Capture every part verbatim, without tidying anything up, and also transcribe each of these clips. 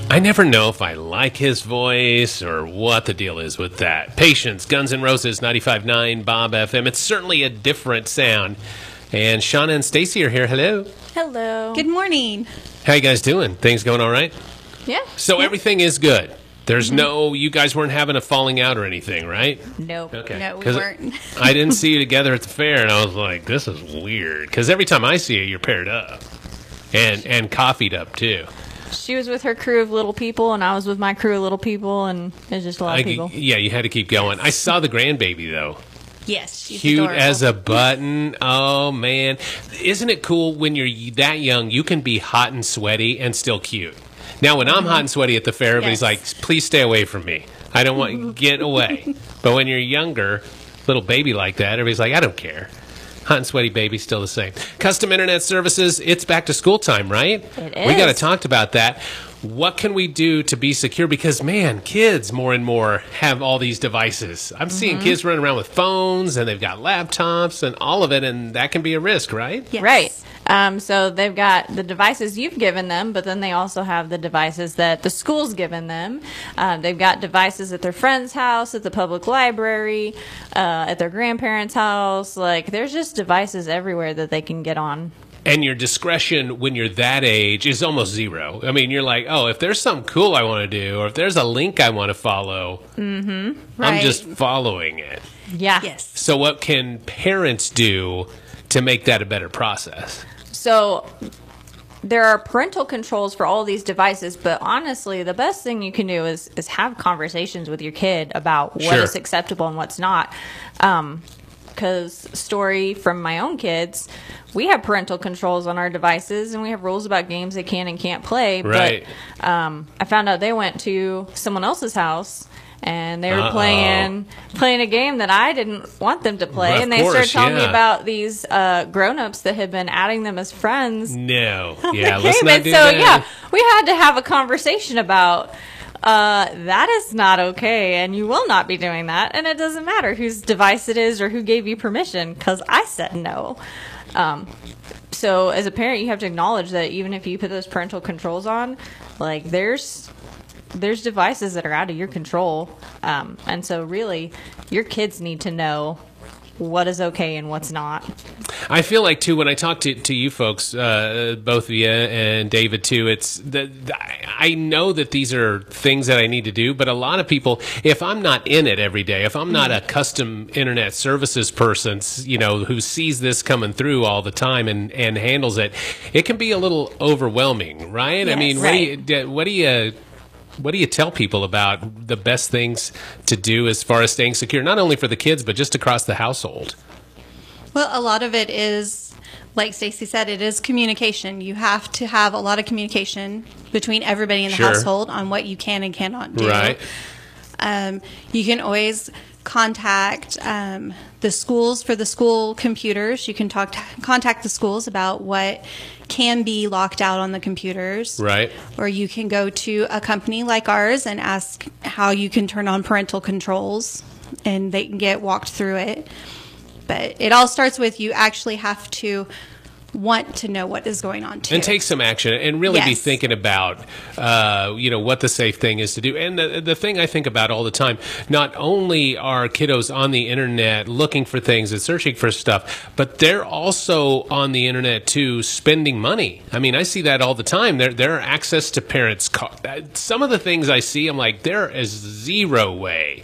I never know if I like his voice or what the deal is with that. Patience, Guns N' Roses, ninety-five point nine Bob F M. It's certainly a different sound. And Shauna and Stacy are here. Hello. Hello. Good morning. How you guys doing? Things going all right? Yeah. So yeah. everything is good. There's mm-hmm. no, you guys weren't having a falling out or anything, right? Nope. Okay. No, we weren't. I didn't see you together at the fair, and I was like, this is weird. Because every time I see you, you're paired up. And and coffeeed up, too. She was with her crew of little people, and I was with my crew of little people, and it's just a lot I, of people. Yeah, you had to keep going. I saw the grandbaby, though. Yes, she's cute adorable. as a button. Oh, man. Isn't it cool when you're that young, you can be hot and sweaty and still cute? Now, when I'm hot and sweaty at the fair, everybody's Yes. like, please stay away from me. I don't want you get away. But when you're younger, little baby like that, everybody's like, I don't care. Hot and sweaty baby, still the same. Custom Internet Services, it's back to school time, right? It is. We got to talk about that. What can we do to be secure? Because, man, kids more and more have all these devices. I'm mm-hmm. seeing kids running around with phones, and they've got laptops and all of it, and that can be a risk, right? Yes. Right. Um, so they've got the devices you've given them, but then they also have the devices that the school's given them. Um, they've got devices at their friend's house, at the public library, uh, at their grandparents' house. Like, there's just devices everywhere that they can get on. And your discretion when you're that age is almost zero. I mean, you're like, oh, if there's something cool I want to do, or if there's a link I want to follow, mm-hmm. I'm Right. just following it. Yeah. Yes. So what can parents do to make that a better process? So there are parental controls for all these devices, but honestly, the best thing you can do is, is have conversations with your kid about what Sure. is acceptable and what's not. Um, because story from my own kids, we have parental controls on our devices, and we have rules about games they can and can't play. Right. But um, I found out they went to someone else's house, and they were Uh-oh. playing playing a game that I didn't want them to play. Of and they course, started telling me yeah. about these uh, grown-ups that had been adding them as friends. No. on Yeah, the let's game. not And do so, that. yeah, we had to have a conversation about uh, that is not okay, and you will not be doing that. And it doesn't matter whose device it is or who gave you permission, because I said no. Um, so as a parent, you have to acknowledge that even if you put those parental controls on, like there's there's devices that are out of your control. Um, and so really, your kids need to know what is okay and what's not. I feel like, too, when I talk to, to you folks, uh, both of you and David, too, it's the, the, I know that these are things that I need to do, but a lot of people, if I'm not in it every day, if I'm not a custom internet services person, you know, who sees this coming through all the time and, and handles it, it can be a little overwhelming, right? Yes, I mean, right. what do you, what do you What do you tell people about the best things to do as far as staying secure, not only for the kids, but just across the household? Well, a lot of it is, like Stacy said, it is communication. You have to have a lot of communication between everybody in the Sure. household on what you can and cannot do. Right. Um, you can always contact um, the schools for the school computers. You can talk to, contact the schools about what can be locked out on the computers. Right. Or you can go to a company like ours and ask how you can turn on parental controls, and they can get walked through it. But it all starts with you actually have to want to know what is going on too. And take some action and really be Yes. thinking about, uh, you know, what the safe thing is to do. And the, the thing I think about all the time, not only are kiddos on the internet looking for things and searching for stuff, but they're also on the internet too spending money. I mean, I see that all the time. There, there are access to parents' car. Some of the things I see, I'm like, there is zero way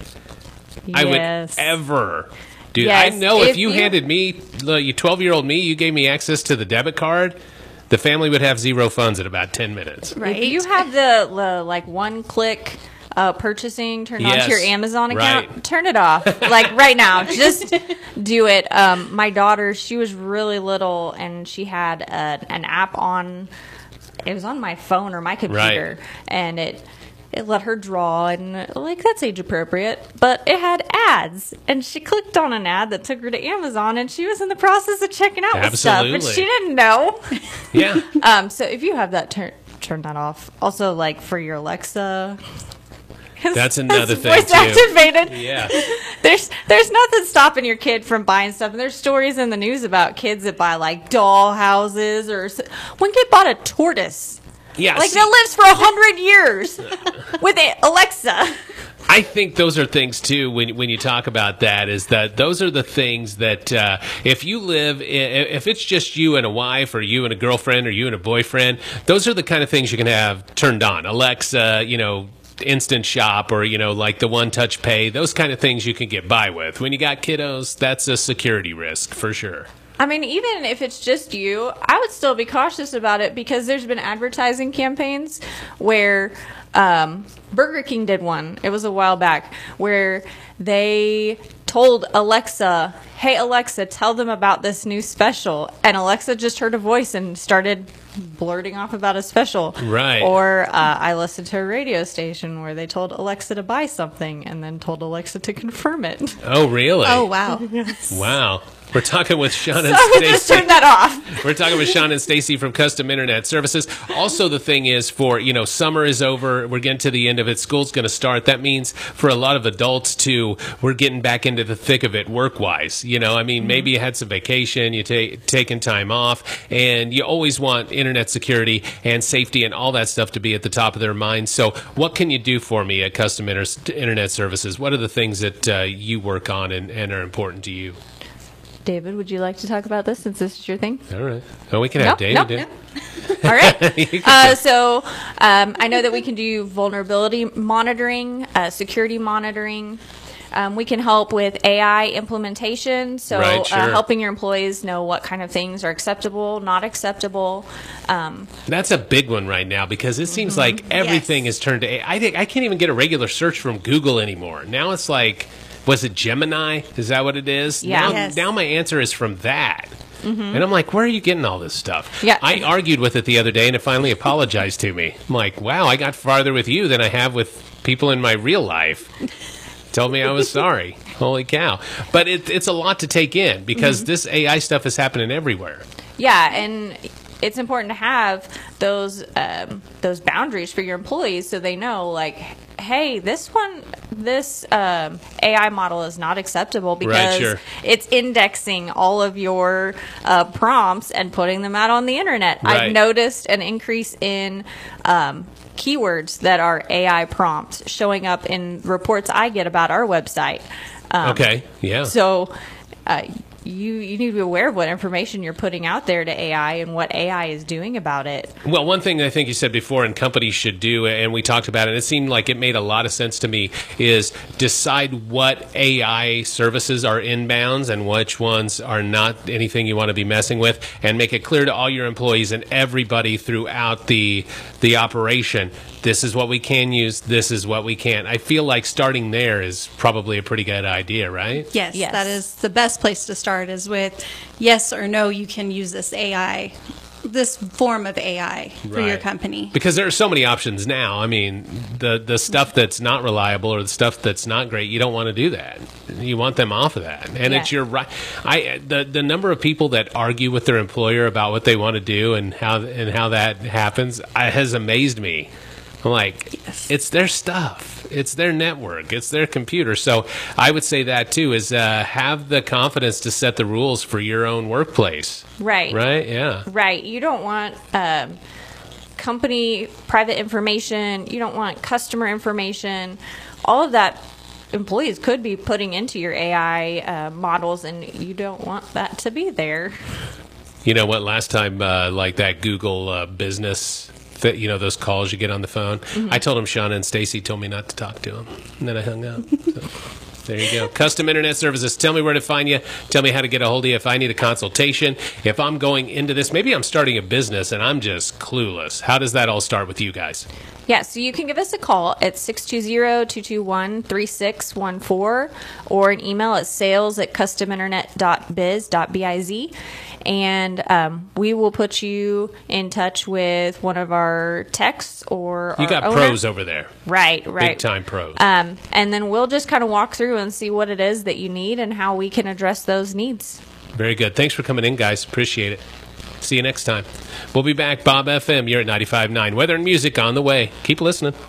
I would Yes. ever do. Yes, I know if, if you, you- handed me, look, you twelve-year-old me, you gave me access to the debit card, the family would have zero funds in about ten minutes. Right. If you have the, the like one click uh, purchasing turned on Yes, to your Amazon account, right. turn it off. Like right now, just do it. Um, my daughter, she was really little, and she had a, an app on. It was on my phone or my computer, Right. and it. It let her draw, and like that's age appropriate, but it had ads, and she clicked on an ad that took her to Amazon, and she was in the process of checking out with stuff, and Absolutely. she didn't know. Yeah. Um, so if you have that, turn turn that off. Also, like for your Alexa, That's another it's thing, voice too. activated. Yeah. There's there's nothing stopping your kid from buying stuff, and there's stories in the news about kids that buy like doll houses, or s- one kid bought a tortoise. Yeah, like see- that lives for a hundred years with it, Alexa. I think those are things too. When when you talk about that, is that those are the things that uh, if you live, i- if it's just you and a wife, or you and a girlfriend, or you and a boyfriend, those are the kind of things you can have turned on. Alexa, you know, Instant Shop, or you know, like the One Touch Pay. Those kind of things you can get by with. When you got kiddos, that's a security risk for sure. I mean, even if it's just you, I would still be cautious about it because there's been advertising campaigns where um, Burger King did one. It was a while back where they told Alexa, "Hey Alexa, tell them about this new special," and Alexa just heard a voice and started blurting off about a special. Right. Or uh, I listened to a radio station where they told Alexa to buy something and then told Alexa to confirm it. Oh, really? Oh, wow. Wow. We're talking with Sean and So I would just Stacy. turn that off. We're talking with Sean and Stacy from Custom Internet Services. Also, the thing is, for, you know, summer is over. We're getting to the end of it. School's going to start. That means for a lot of adults, too, we're getting back into the thick of it work-wise. You know, I mean, Mm-hmm. maybe you had some vacation, you take taking time off, and you always want internet security and safety and all that stuff to be at the top of their minds. So what can you do for me at Custom Inter- Internet Services? What are the things that uh, you work on and, and are important to you? David, would you like to talk about this since this is your thing? All right. Oh, we can have Nope, David nope, do nope. it. All right. Uh, so um, I know that we can do vulnerability monitoring, uh, security monitoring. Um, we can help with A I implementation, so Right, sure. uh, helping your employees know what kind of things are acceptable, not acceptable. Um, That's a big one right now because it seems like everything is turned to A I. I think I can't even get a regular search from Google anymore. Now it's like, was it Gemini? Is that what it is? Yeah. Now, Yes. now my answer is from that. And I'm like, where are you getting all this stuff? Yeah. I argued with it the other day and it finally apologized to me. I'm like, wow, I got farther with you than I have with people in my real life. Told me I was sorry. Holy cow. But it, it's a lot to take in because this A I stuff is happening everywhere. yeah, and it's important to have those um, those boundaries for your employees so they know, like, hey, this one, this um, A I model is not acceptable because sure. it's indexing all of your uh, prompts and putting them out on the internet. Right. I've noticed an increase in um, keywords that are A I prompts showing up in reports I get about our website. Um, Okay, yeah. So uh, you you need to be aware of what information you're putting out there to A I and what A I is doing about it. Well, one thing I think you said before, and companies should do, and we talked about it, and it seemed like it made a lot of sense to me, is decide what A I services are inbounds and which ones are not anything you want to be messing with, and make it clear to all your employees and everybody throughout the the operation. This is what we can use. This is what we can't. I feel like starting there is probably a pretty good idea, right? Yes, Yes. that is the best place to start is with yes or no, you can use this A I, this form of A I for your Right. company. Because there are so many options now. I mean, the the stuff that's not reliable or the stuff that's not great, you don't want to do that. You want them off of that. And Yeah. it's your right. I the the number of people that argue with their employer about what they want to do and how and how that happens uh, has amazed me. I'm like, it's their stuff. It's their network. It's their computer. So I would say that too is uh, have the confidence to set the rules for your own workplace. Right. Right? Yeah. Right. You don't want um, company private information. You don't want customer information. All of that employees could be putting into your A I uh, models, and you don't want that to be there. You know what? Last time, uh, like that Google uh, business, th- you know, those calls you get on the phone. I told him Shauna and Stacy told me not to talk to him, and then I hung up. So, there you go. Custom Internet Services. Tell me where to find you. Tell me how to get a hold of you if I need a consultation. If I'm going into this, maybe I'm starting a business and I'm just clueless. How does that all start with you guys? Yeah, so you can give us a call at six two zero, two two one, three six one four or an email at sales at custom internet dot biz dot biz. And um, we will put you in touch with one of our techs or You our got owner. pros over there. Right, right. Big time pros. Um, and then we'll just kind of walk through and see what it is that you need and how we can address those needs. Very good. Thanks for coming in, guys. Appreciate it. See you next time. We'll be back. Bob F M, you're at ninety-five point nine. Weather and music on the way. Keep listening.